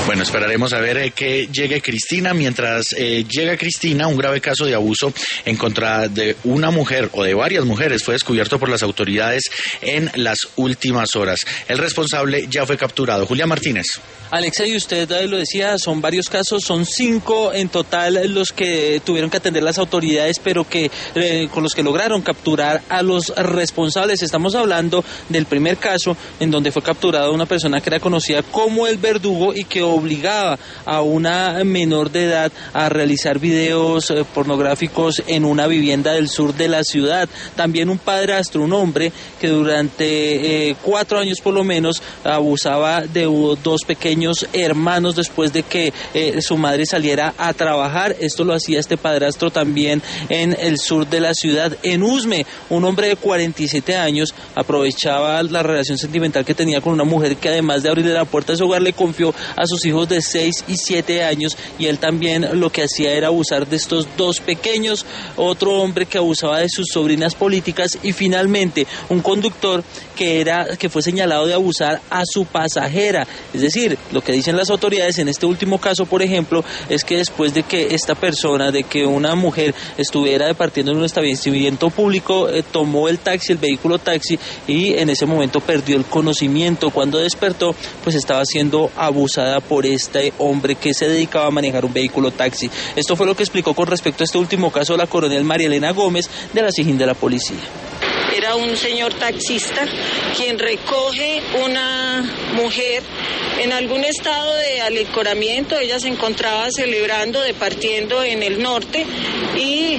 Bueno, esperaremos a ver que llegue Cristina. Mientras llega Cristina, un grave caso de abuso en contra de una mujer o de varias mujeres fue descubierto por las autoridades en las últimas horas. El responsable ya fue capturado. Julián Martínez. Alexa, y usted lo decía, son varios casos, son 5 en total los que tuvieron que atender las autoridades, pero que con los que lograron capturar a los responsables. Estamos hablando del primer caso en donde fue capturada una persona que era conocida como el verdugo y que obligaba a una menor de edad a realizar videos pornográficos en una vivienda del sur de la ciudad. También un padrastro, un hombre que durante 4 años por lo menos abusaba de 2 pequeños hermanos después de que su madre saliera a trabajar. Esto lo hacía este padrastro también en el sur de la ciudad. En Usme, un hombre de 47 años aprovechaba la relación sentimental que tenía con una mujer que, además de abrirle la puerta de su hogar, le confió a sus hijos de 6 y 7 años, y él también lo que hacía era abusar de estos 2 pequeños. Otro hombre que abusaba de sus sobrinas políticas, y finalmente un conductor que fue señalado de abusar a su pasajera. Es decir, lo que dicen las autoridades en este último caso, por ejemplo, es que después de que esta persona, de que una mujer estuviera departiendo en un establecimiento público, tomó el vehículo taxi, y en ese momento perdió el conocimiento. Cuando despertó, pues estaba siendo abusada por este hombre que se dedicaba a manejar un vehículo taxi. Esto fue lo que explicó con respecto a este último caso la coronel María Elena Gómez de la SIJIN de la policía. Era un señor taxista quien recoge una mujer en algún estado de alicoramiento. Ella se encontraba celebrando, departiendo en el norte, y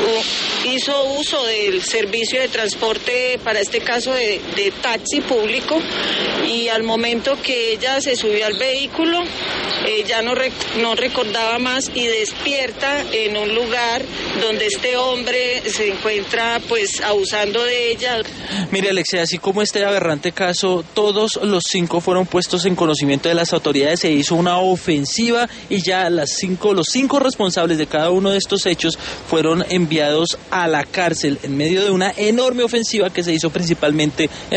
hizo uso del servicio de transporte, para este caso de taxi público, y al momento que ella se subió al vehículo, ya no recordaba más y despierta en un lugar donde este hombre se encuentra pues abusando de ella. Mire, Alexia, así como este aberrante caso, todos los 5 fueron puestos en conocimiento de las autoridades. Se hizo una ofensiva y ya los 5 responsables de cada uno de estos hechos fueron enviados a la cárcel en medio de una enorme ofensiva que se hizo principalmente